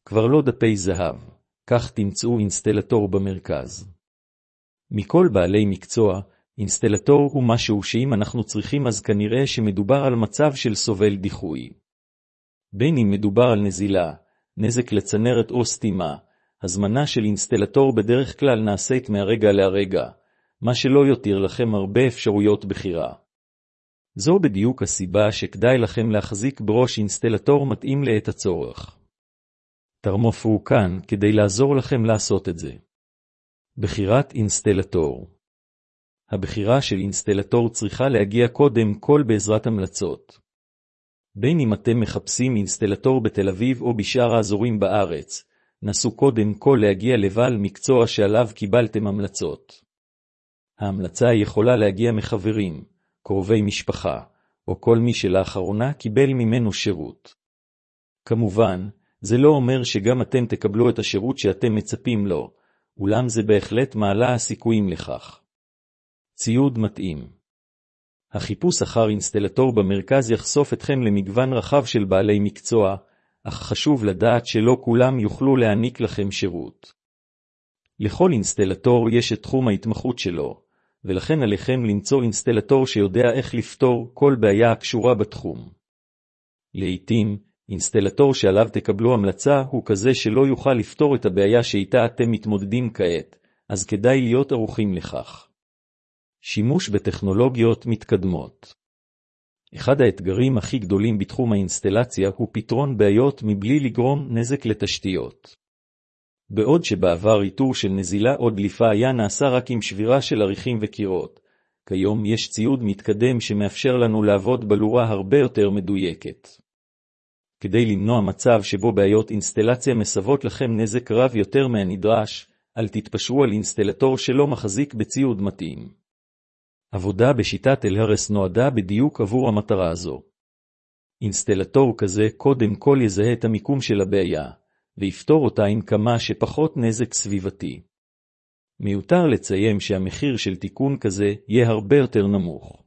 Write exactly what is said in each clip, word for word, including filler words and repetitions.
כבר לא דפי זהב, כך תמצאו אינסטלטור במרכז. מכל בעלי מקצוע, אינסטלטור הוא משהו שאם אנחנו צריכים אז כנראה שמדובר על מצב של סובל דיחוי. בין אם מדובר על נזילה, נזק לצנרת או סתימה, הזמנה של אינסטלטור בדרך כלל נעשית מהרגע להרגע, מה שלא יותיר לכם הרבה אפשרויות בחירה. זו בדיוק הסיבה שכדאי לכם להחזיק בראש אינסטלטור מתאים לעת הצורך. תרמוף הוא כאן כדי לעזור לכם לעשות את זה. בחירת אינסטלטור. הבחירה של אינסטלטור צריכה להגיע קודם כל בעזרת המלצות. בין אם אתם מחפשים אינסטלטור בתל אביב או בשאר האזורים בארץ, נסו קודם כל להגיע לבעל מקצוע שעליו קיבלתם המלצות. ההמלצה יכולה להגיע מחברים, קרובי משפחה, או כל מי שלאחרונה קיבל ממנו שירות. כמובן, זה לא אומר שגם אתם תקבלו את השירות שאתם מצפים לו, אולם זה בהחלט מעלה הסיכויים לכך. ציוד מתאים. החיפוש אחר אינסטלטור במרכז יחשוף אתכם למגוון רחב של בעלי מקצוע, אך חשוב לדעת שלא כולם יוכלו להעניק לכם שירות. לכל אינסטלטור יש את תחום ההתמחות שלו, ולכן עליכם למצוא אינסטלטור שיודע איך לפתור כל בעיה הקשורה בתחום. לעתים, אינסטלטור שעליו תקבלו המלצה הוא כזה שלא יוכל לפתור את הבעיה שאיתה אתם מתמודדים כעת, אז כדאי להיות ערוכים לכך. שימוש בטכנולוגיות מתקדמות. אחד האתגרים הכי גדולים בתחום האינסטלציה הוא פתרון בעיות מבלי לגרום נזק לתשתיות. בעוד שבעבר איתור של נזילה או דליפה היה נעשה רק עם שבירה של עריכים וקירות, כיום יש ציוד מתקדם שמאפשר לנו לעבוד בלורה הרבה יותר מדויקת. כדי למנוע מצב שבו בעיות אינסטלציה מסבות לכם נזק רב יותר מהנדרש, אל תתפשרו על אינסטלטור שלא מחזיק בציוד מתאים. עבודה בשיטת אל-הרס נועדה בדיוק עבור המטרה הזו. אינסטלטור כזה קודם כל יזהה את המיקום של הבעיה, ויפתור אותה עם כמה שפחות נזק סביבתי. מיותר לציין שהמחיר של תיקון כזה יהיה הרבה יותר נמוך.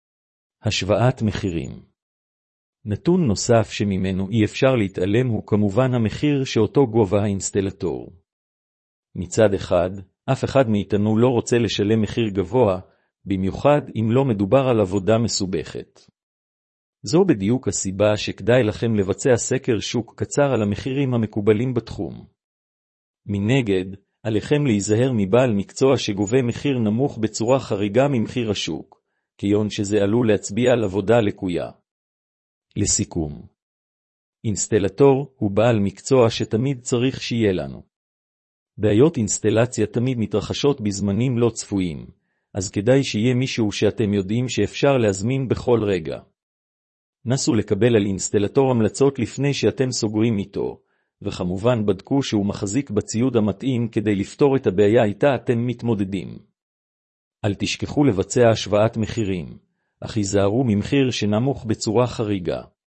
השוואת מחירים. נתון נוסף שממנו אי אפשר להתעלם הוא כמובן המחיר שאותו גובה האינסטלטור. מצד אחד, אף אחד מאיתנו לא רוצה לשלם מחיר גבוה, במיוחד אם לא מדובר על עבודה מסובכת. זו בדיוק הסיבה שכדאי לכם לבצע סקר שוק קצר על המחירים המקובלים בתחום. מנגד, עליכם להיזהר מבעל מקצוע שגובה מחיר נמוך בצורה חריגה ממחיר השוק, כיון שזה עלול להצביע על עבודה לקויה. לסיכום, אינסטלטור הוא בעל מקצוע שתמיד צריך שיהיה לנו. בעיות אינסטלציה תמיד מתרחשות בזמנים לא צפויים, אז כדאי שיהיה מישהו שאתם יודעים שאפשר להזמין בכל רגע. נסו לקבל על אינסטלטור המלצות לפני שאתם סוגרים איתו, וכמובן בדקו שהוא מחזיק בציוד המתאים כדי לפתור את הבעיה איתה אתם מתמודדים. אל תשכחו לבצע השוואת מחירים, אך היזהרו ממחיר שנמוך בצורה חריגה.